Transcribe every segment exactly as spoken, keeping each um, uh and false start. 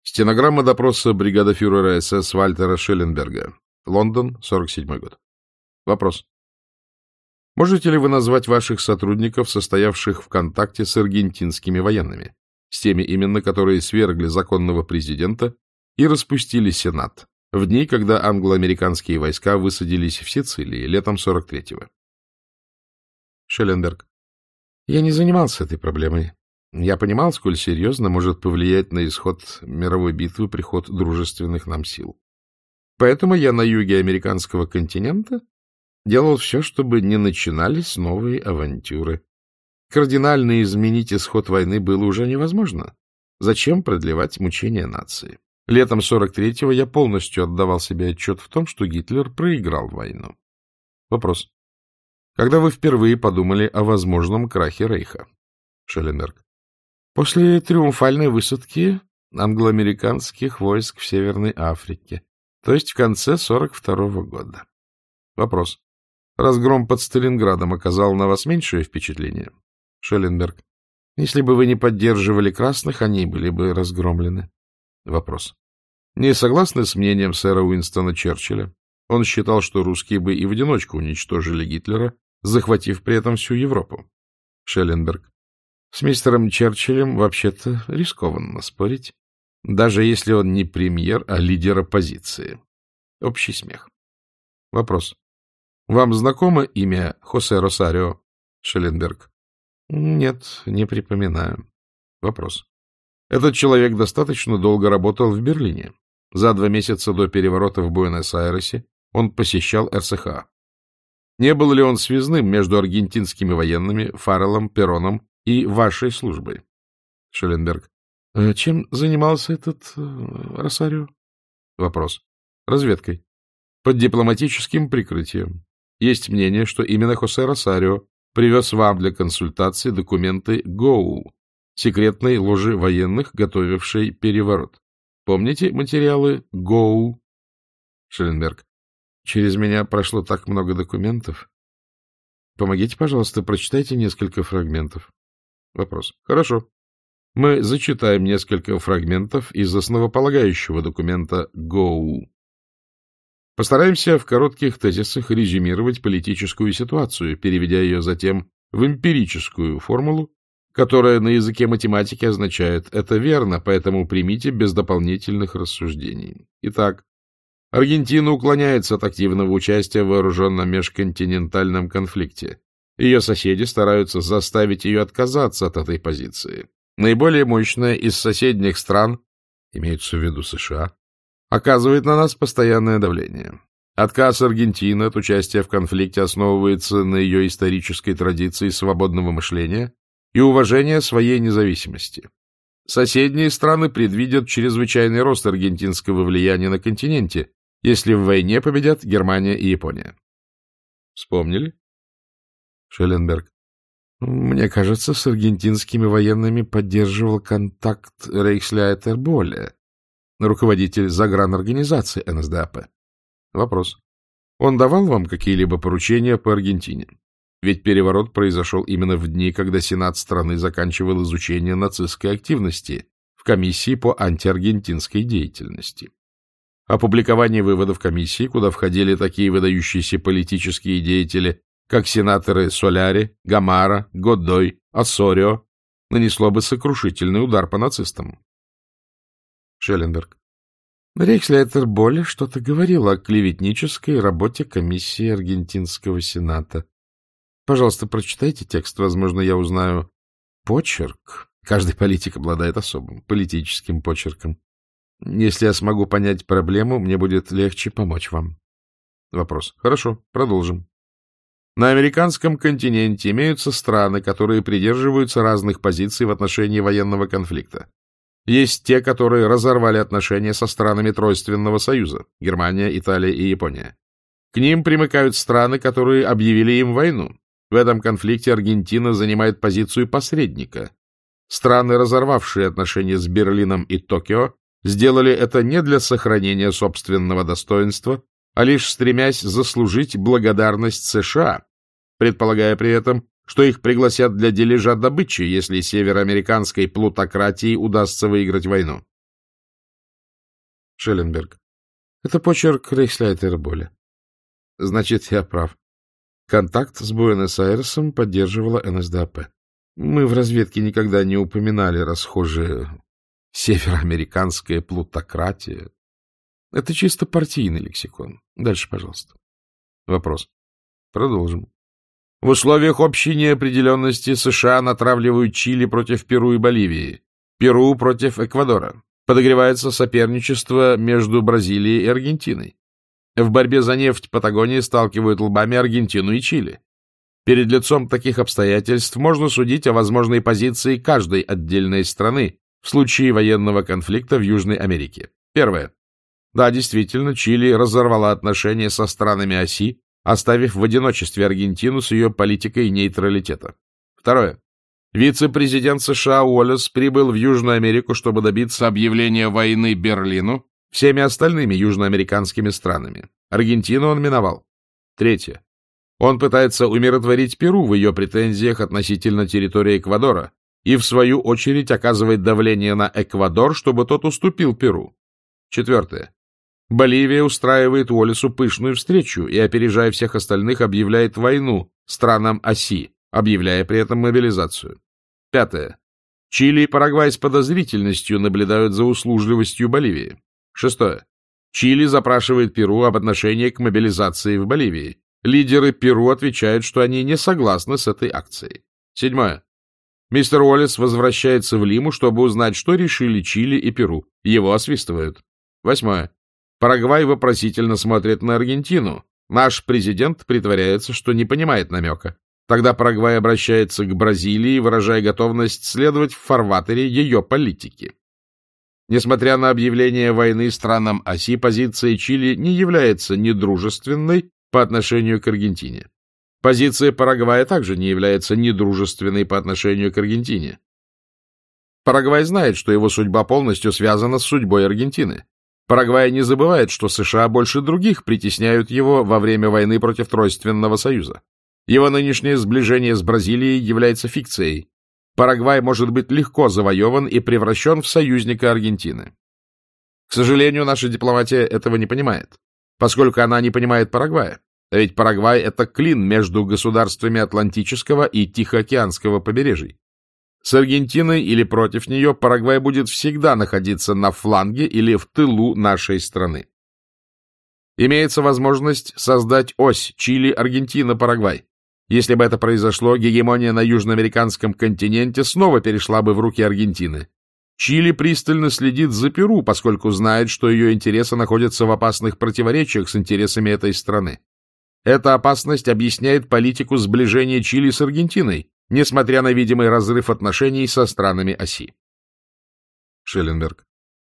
Стенограмма допроса бригадофюрера СС Вальтера Шелленберга. Лондон, сорок седьмой год. Вопрос. Можете ли вы назвать ваших сотрудников, состоявших в контакте с аргентинскими военными, с теми именно, которые свергли законного президента и распустили Сенат, в дни, когда англо-американские войска высадились в Сицилии летом сорок третьего? Шелленберг. Я не занимался этой проблемой. Я понимал, сколь серьезно может повлиять на исход мировой битвы приход дружественных нам сил. Поэтому я на юге американского континента делал все, чтобы не начинались новые авантюры. Кардинально изменить исход войны было уже невозможно. Зачем продлевать мучения нации? Летом сорок третьего я полностью отдавал себе отчет в том, что Гитлер проиграл войну. Вопрос. Когда вы впервые подумали о возможном крахе Рейха? Шелленберг. После триумфальной высадки англо-американских войск в Северной Африке, то есть в конце сорок второго года. Вопрос. Разгром под Сталинградом оказал на вас меньшее впечатление? Шелленберг. Если бы вы не поддерживали красных, они были бы разгромлены. Вопрос. Не согласны с мнением сэра Уинстона Черчилля? Он считал, что русские бы и в одиночку уничтожили Гитлера, захватив при этом всю Европу. Шелленберг. С мистером Черчиллем вообще-то рискованно спорить, даже если он не премьер, а лидер оппозиции. Общий смех. Вопрос. Вам знакомо имя Хосе Росарио? Шелленберг. Нет, не припоминаю. Вопрос. Этот человек достаточно долго работал в Берлине. За два месяца до переворота в Буэнос-Айресе он посещал эр эс ха. Не был ли он связным между аргентинскими военными, Фарреллом, Пероном и вашей службой? Шелленберг. Чем занимался этот э, Росарио? Вопрос. Разведкой. Под дипломатическим прикрытием. Есть мнение, что именно Хосе Росарио привез вам для консультации документы ГОУ, секретной ложи военных, готовившей переворот. Помните материалы ГОУ? Шелленберг. Через меня прошло так много документов. Помогите, пожалуйста, прочитайте несколько фрагментов. Вопрос. Хорошо. Мы зачитаем несколько фрагментов из основополагающего документа ГОУ. Постараемся в коротких тезисах резюмировать политическую ситуацию, переведя ее затем в эмпирическую формулу, которая на языке математики означает «это верно, поэтому примите без дополнительных рассуждений». Итак, Аргентина уклоняется от активного участия в вооруженном межконтинентальном конфликте. Ее соседи стараются заставить ее отказаться от этой позиции. Наиболее мощная из соседних стран, имеются в виду США, оказывает на нас постоянное давление. Отказ Аргентины от участия в конфликте основывается на ее исторической традиции свободного мышления и уважения своей независимости. Соседние страны предвидят чрезвычайный рост аргентинского влияния на континенте, если в войне победят Германия и Япония. Вспомнили? Шелленберг. Мне кажется, с аргентинскими военными поддерживал контакт Рейхсляйтер Болле, руководитель загранорганизации эн эс дэ а пэ. Вопрос. Он давал вам какие-либо поручения по Аргентине? Ведь переворот произошел именно в дни, когда Сенат страны заканчивал изучение нацистской активности в комиссии по антиаргентинской деятельности. Опубликование выводов комиссии, куда входили такие выдающиеся политические деятели, как сенаторы Соляри, Гамара, Годдой, Оссорио, нанесло бы сокрушительный удар по нацистам. Шелленберг. Рейхсляйтер Болле что-то говорил о клеветнической работе комиссии Аргентинского Сената. Пожалуйста, прочитайте текст, возможно, я узнаю почерк. Каждый политик обладает особым политическим почерком. Если я смогу понять проблему, мне будет легче помочь вам. Вопрос. Хорошо, продолжим. На американском континенте имеются страны, которые придерживаются разных позиций в отношении военного конфликта. Есть те, которые разорвали отношения со странами Тройственного союза – Германия, Италия и Япония. К ним примыкают страны, которые объявили им войну. В этом конфликте Аргентина занимает позицию посредника. Страны, разорвавшие отношения с Берлином и Токио, сделали это не для сохранения собственного достоинства, а лишь стремясь заслужить благодарность США, предполагая при этом, что их пригласят для дележа добычи, если североамериканской плутократии удастся выиграть войну. Шелленберг. Это почерк Рейхсляйтера Боля. Значит, я прав. Контакт с Буэнос-Айресом поддерживала эн эс дэ а пэ. Мы в разведке никогда не упоминали расхожее североамериканская плутократия. Это чисто партийный лексикон. Дальше, пожалуйста. Вопрос. Продолжим. В условиях общей неопределенности США натравливают Чили против Перу и Боливии, Перу против Эквадора. Подогревается соперничество между Бразилией и Аргентиной. В борьбе за нефть Патагонии сталкивают лбами Аргентину и Чили. Перед лицом таких обстоятельств можно судить о возможной позиции каждой отдельной страны в случае военного конфликта в Южной Америке. Первое. Да, действительно, Чили разорвала отношения со странами оси, оставив в одиночестве Аргентину с ее политикой нейтралитета. Второе. Вице-президент США Уоллес прибыл в Южную Америку, чтобы добиться объявления войны Берлину всеми остальными южноамериканскими странами. Аргентину он миновал. Третье. Он пытается умиротворить Перу в ее претензиях относительно территории Эквадора и, в свою очередь, оказывает давление на Эквадор, чтобы тот уступил Перу. Четвертое. Боливия устраивает Уоллесу пышную встречу и, опережая всех остальных, объявляет войну странам оси, объявляя при этом мобилизацию. Пятое. Чили и Парагвай с подозрительностью наблюдают за услужливостью Боливии. Шестое. Чили запрашивает Перу об отношении к мобилизации в Боливии. Лидеры Перу отвечают, что они не согласны с этой акцией. Седьмое. Мистер Уоллес возвращается в Лиму, чтобы узнать, что решили Чили и Перу. Его освистывают. Восьмое. Парагвай вопросительно смотрит на Аргентину. Наш президент притворяется, что не понимает намека. Тогда Парагвай обращается к Бразилии, выражая готовность следовать в фарватере ее политики. Несмотря на объявление войны странам оси, позиция Чили не является недружественной по отношению к Аргентине. Позиция Парагвая также не является недружественной по отношению к Аргентине. Парагвай знает, что его судьба полностью связана с судьбой Аргентины. Парагвай не забывает, что США больше других притесняют его во время войны против Тройственного союза. Его нынешнее сближение с Бразилией является фикцией. Парагвай может быть легко завоеван и превращен в союзника Аргентины. К сожалению, наша дипломатия этого не понимает, поскольку она не понимает Парагвая. А ведь Парагвай — это клин между государствами Атлантического и Тихоокеанского побережий. С Аргентиной или против нее Парагвай будет всегда находиться на фланге или в тылу нашей страны. Имеется возможность создать ось Чили-Аргентина-Парагвай. Если бы это произошло, гегемония на южноамериканском континенте снова перешла бы в руки Аргентины. Чили пристально следит за Перу, поскольку знает, что ее интересы находятся в опасных противоречиях с интересами этой страны. Эта опасность объясняет политику сближения Чили с Аргентиной, несмотря на видимый разрыв отношений со странами оси. Шелленберг.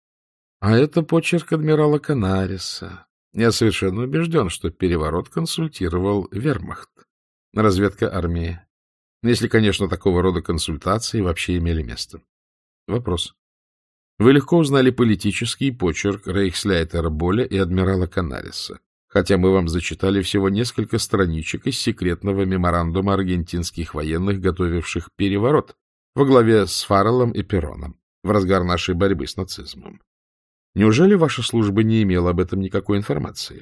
А это почерк адмирала Канареса. Я совершенно убежден, что переворот консультировал вермахт, разведка армии. Если, конечно, такого рода консультации вообще имели место. Вопрос. Вы легко узнали политический почерк Рейхсляйтера Боля и адмирала Канареса, хотя мы вам зачитали всего несколько страничек из секретного меморандума аргентинских военных, готовивших переворот во главе с Фарреллом и Пероном в разгар нашей борьбы с нацизмом. Неужели ваша служба не имела об этом никакой информации?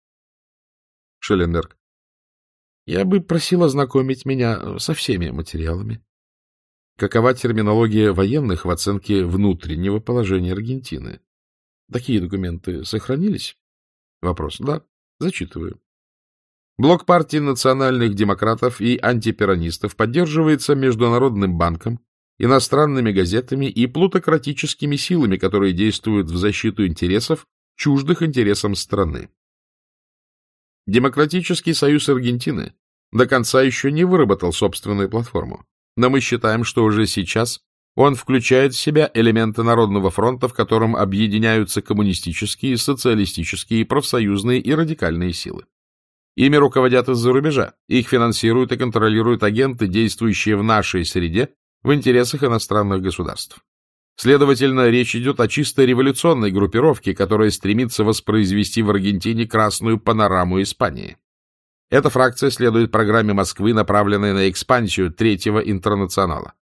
Шелленберг. Я бы просил ознакомить меня со всеми материалами. Какова терминология военных в оценке внутреннего положения Аргентины? Такие документы сохранились? Вопрос. Да, зачитываю. Блок партии национальных демократов и антиперонистов поддерживается Международным банком, иностранными газетами и плутократическими силами, которые действуют в защиту интересов, чуждых интересам страны. Демократический союз Аргентины до конца еще не выработал собственную платформу, но мы считаем, что уже сейчас он включает в себя элементы Народного фронта, в котором объединяются коммунистические, социалистические, профсоюзные и радикальные силы. Ими руководят из-за рубежа, их финансируют и контролируют агенты, действующие в нашей среде в интересах иностранных государств. Следовательно, речь идет о чисто революционной группировке, которая стремится воспроизвести в Аргентине красную панораму Испании. Эта фракция следует программе Москвы, направленной на экспансию Третьего интернационала.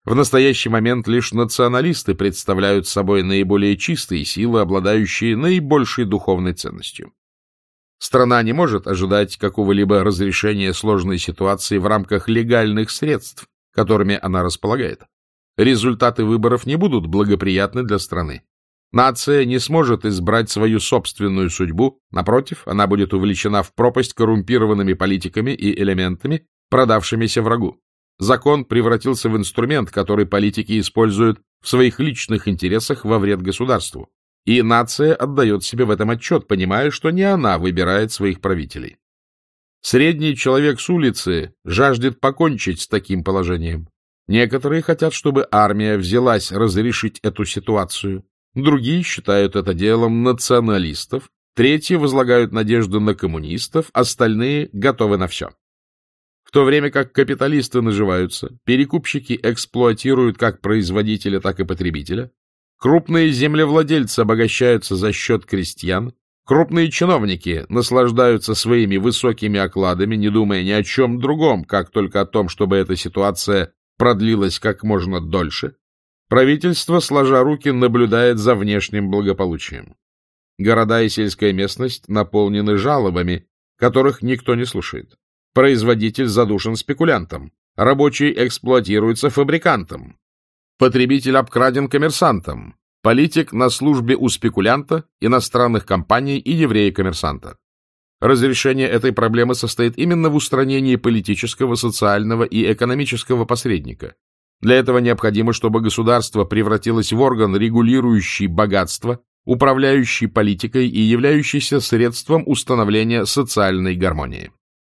В настоящий момент лишь националисты представляют собой наиболее чистые силы, обладающие наибольшей духовной ценностью. Страна не может ожидать какого-либо разрешения сложной ситуации в рамках легальных средств, которыми она располагает. Результаты выборов не будут благоприятны для страны. Нация не сможет избрать свою собственную судьбу, напротив, она будет увлечена в пропасть коррумпированными политиками и элементами, продавшимися врагу. Закон превратился в инструмент, который политики используют в своих личных интересах во вред государству. И нация отдает себе в этом отчет, понимая, что не она выбирает своих правителей. Средний человек с улицы жаждет покончить с таким положением. Некоторые хотят, чтобы армия взялась разрешить эту ситуацию. Другие считают это делом националистов. Третьи возлагают надежду на коммунистов. Остальные готовы на все. В то время как капиталисты наживаются, перекупщики эксплуатируют как производителя, так и потребителя, крупные землевладельцы обогащаются за счет крестьян, крупные чиновники наслаждаются своими высокими окладами, не думая ни о чем другом, как только о том, чтобы эта ситуация продлилась как можно дольше, правительство, сложа руки, наблюдает за внешним благополучием. Города и сельская местность наполнены жалобами, которых никто не слушает. Производитель задушен спекулянтом, рабочий эксплуатируется фабрикантом, потребитель обкраден коммерсантом, политик на службе у спекулянта, иностранных компаний и еврея-коммерсанта. Разрешение этой проблемы состоит именно в устранении политического, социального и экономического посредника. Для этого необходимо, чтобы государство превратилось в орган, регулирующий богатство, управляющий политикой и являющийся средством установления социальной гармонии.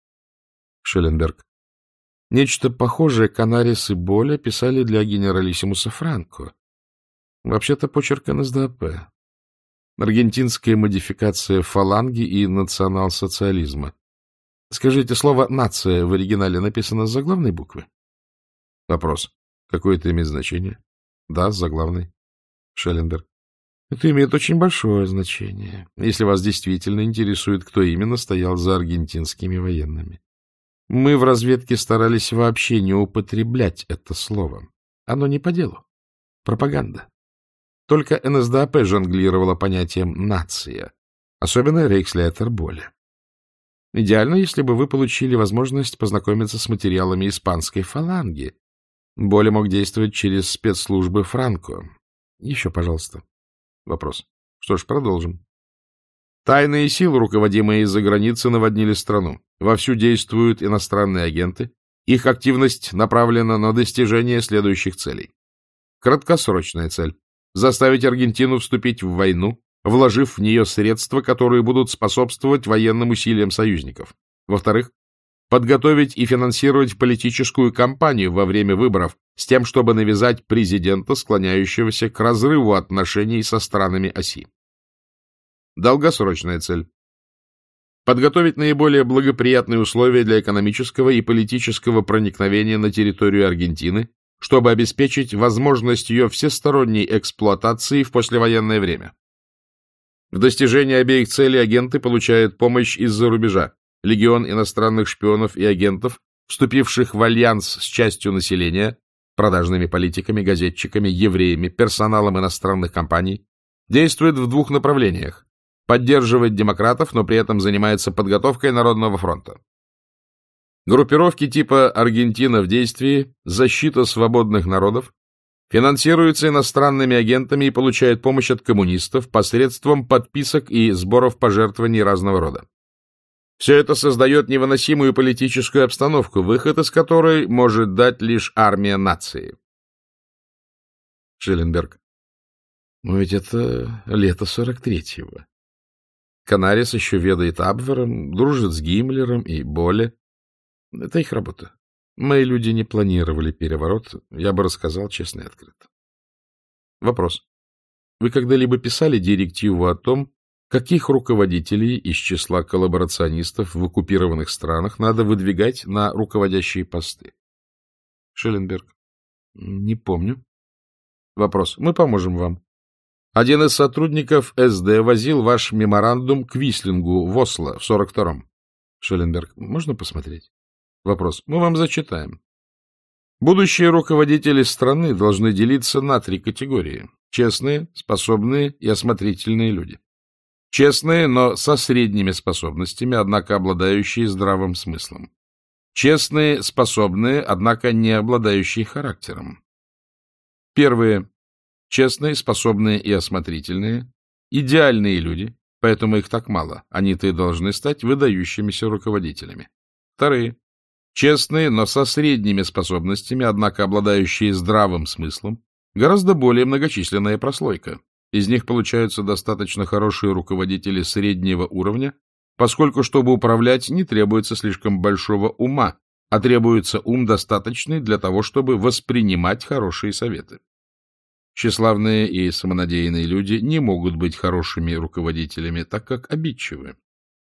Шелленберг. Нечто похожее Канарис и Боля писали для генералиссимуса Франко. Вообще-то почерк эн эс дэ эй пэ. Аргентинская модификация фаланги и национал-социализма. Скажите, слово «нация» в оригинале написано с заглавной буквы? Вопрос. Какое это имеет значение? Да, с заглавной. Шелленберг. Это имеет очень большое значение, если вас действительно интересует, кто именно стоял за аргентинскими военными. Мы в разведке старались вообще не употреблять это слово. Оно не по делу. Пропаганда. Только эн эс дэ эй пэ жонглировала понятием «нация», особенно Рейхслейтер Боля. Идеально, если бы вы получили возможность познакомиться с материалами испанской фаланги. Боля мог действовать через спецслужбы Франко. Еще, пожалуйста. Вопрос. Что ж, продолжим. Тайные силы, руководимые из-за границы, наводнили страну. Вовсю действуют иностранные агенты. Их активность направлена на достижение следующих целей. Краткосрочная цель – заставить Аргентину вступить в войну, вложив в нее средства, которые будут способствовать военным усилиям союзников. Во-вторых, подготовить и финансировать политическую кампанию во время выборов с тем, чтобы навязать президента, склоняющегося к разрыву отношений со странами оси. Долгосрочная цель. Подготовить наиболее благоприятные условия для экономического и политического проникновения на территорию Аргентины, чтобы обеспечить возможность ее всесторонней эксплуатации в послевоенное время. В достижении обеих целей агенты получают помощь из-за рубежа. Легион иностранных шпионов и агентов, вступивших в альянс с частью населения, продажными политиками, газетчиками, евреями, персоналом иностранных компаний, действует в двух направлениях. Поддерживает демократов, но при этом занимается подготовкой Народного фронта. Группировки типа «Аргентина в действии», «Защита свободных народов» финансируются иностранными агентами и получают помощь от коммунистов посредством подписок и сборов пожертвований разного рода. Все это создает невыносимую политическую обстановку, выход из которой может дать лишь армия нации. Шелленберг. Но ведь это лето сорок третьего. Канарис еще ведает Абвером, дружит с Гиммлером и Боле. Это их работа. Мои люди не планировали переворот, я бы рассказал честно и открыто. Вопрос. Вы когда-либо писали директиву о том, каких руководителей из числа коллаборационистов в оккупированных странах надо выдвигать на руководящие посты? Шелленберг. Не помню. Вопрос. Мы поможем вам. Один из сотрудников эс дэ возил ваш меморандум к Вислингу в Осло в сорок втором. Шелленберг. Можно посмотреть? Вопрос. Мы вам зачитаем. Будущие руководители страны должны делиться на три категории. Честные, способные и осмотрительные люди. Честные, но со средними способностями, однако обладающие здравым смыслом. Честные, способные, однако не обладающие характером. Первые. Честные, способные и осмотрительные. Идеальные люди, поэтому их так мало. Они-то и должны стать выдающимися руководителями. Вторые. Честные, но со средними способностями, однако обладающие здравым смыслом. Гораздо более многочисленная прослойка. Из них получаются достаточно хорошие руководители среднего уровня, поскольку, чтобы управлять, не требуется слишком большого ума, а требуется ум достаточный для того, чтобы воспринимать хорошие советы. Тщеславные и самонадеянные люди не могут быть хорошими руководителями, так как обидчивы.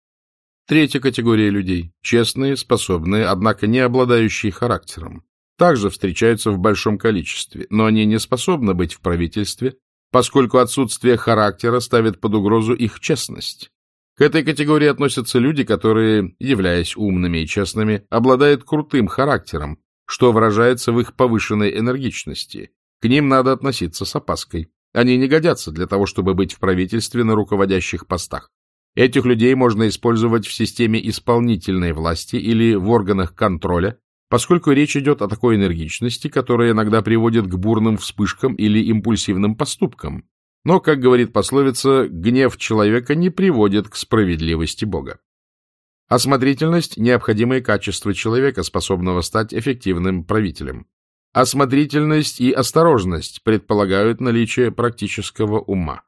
Третья категория людей – честные, способные, однако не обладающие характером. Также встречаются в большом количестве, но они не способны быть в правительстве, поскольку отсутствие характера ставит под угрозу их честность. К этой категории относятся люди, которые, являясь умными и честными, обладают крутым характером, что выражается в их повышенной энергичности. К ним надо относиться с опаской. Они не годятся для того, чтобы быть в правительстве на руководящих постах. Этих людей можно использовать в системе исполнительной власти или в органах контроля, поскольку речь идет о такой энергичности, которая иногда приводит к бурным вспышкам или импульсивным поступкам. Но, как говорит пословица, гнев человека не приводит к справедливости Бога. Осмотрительность – необходимое качество человека, способного стать эффективным правителем. Осмотрительность и осторожность предполагают наличие практического ума.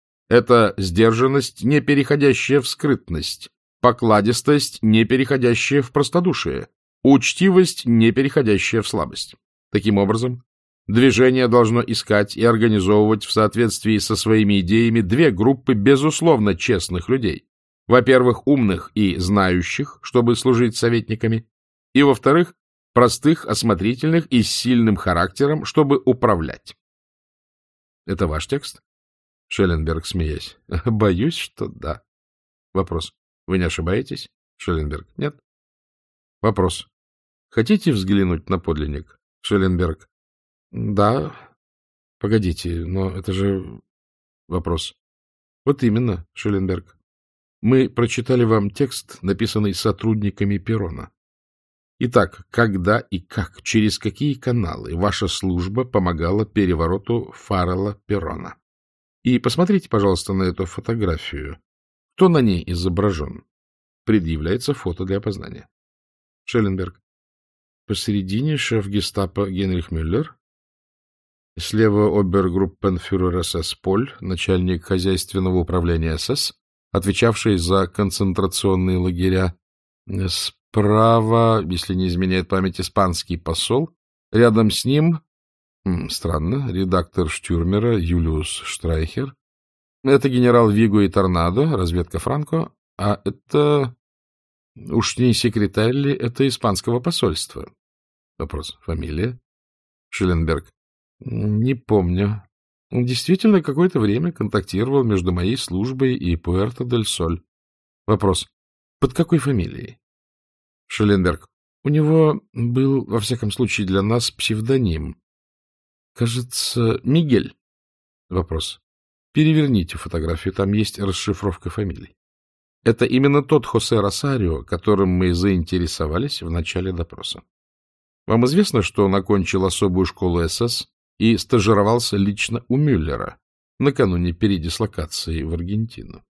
Это сдержанность, не переходящая в скрытность, покладистость, не переходящая в простодушие, учтивость, не переходящая в слабость. Таким образом, движение должно искать и организовывать в соответствии со своими идеями две группы безусловно честных людей. Во-первых, умных и знающих, чтобы служить советниками, и, во-вторых, простых, осмотрительных и с сильным характером, чтобы управлять. Это ваш текст? Шелленберг, смеясь. Боюсь, что да. Вопрос. Вы не ошибаетесь? Шелленберг. Нет. Вопрос. Хотите взглянуть на подлинник? Шелленберг. Да. Погодите, но это же... Вопрос. Вот именно, Шелленберг. Мы прочитали вам текст, написанный сотрудниками Перона. Итак, когда и как, через какие каналы ваша служба помогала перевороту Фаррелла Перона? И посмотрите, пожалуйста, на эту фотографию. Кто на ней изображен? Предъявляется фото для опознания. Шелленберг. Посередине шеф гестапо Генрих Мюллер. Слева обергруппенфюрер СС Поль, начальник хозяйственного управления СС, отвечавший за концентрационные лагеря. Справа, если не изменяет память, испанский посол. Рядом с ним, м, странно, редактор Штюрмера Юлиус Штрайхер. Это генерал Виго и Торнадо, разведка Франко. А это... Уж не секретарь ли это испанского посольства? Вопрос. Фамилия? Шелленберг. Не помню. Он действительно какое-то время контактировал между моей службой и Пуэрто-дель-Соль. Вопрос. Под какой фамилией? Шелленберг. У него был, во всяком случае, для нас псевдоним. Кажется, Мигель. Вопрос. Переверните фотографию, там есть расшифровка фамилий. Это именно тот Хосе Росарио, которым мы заинтересовались в начале допроса. Вам известно, что он окончил особую школу СС и стажировался лично у Мюллера накануне передислокации в Аргентину?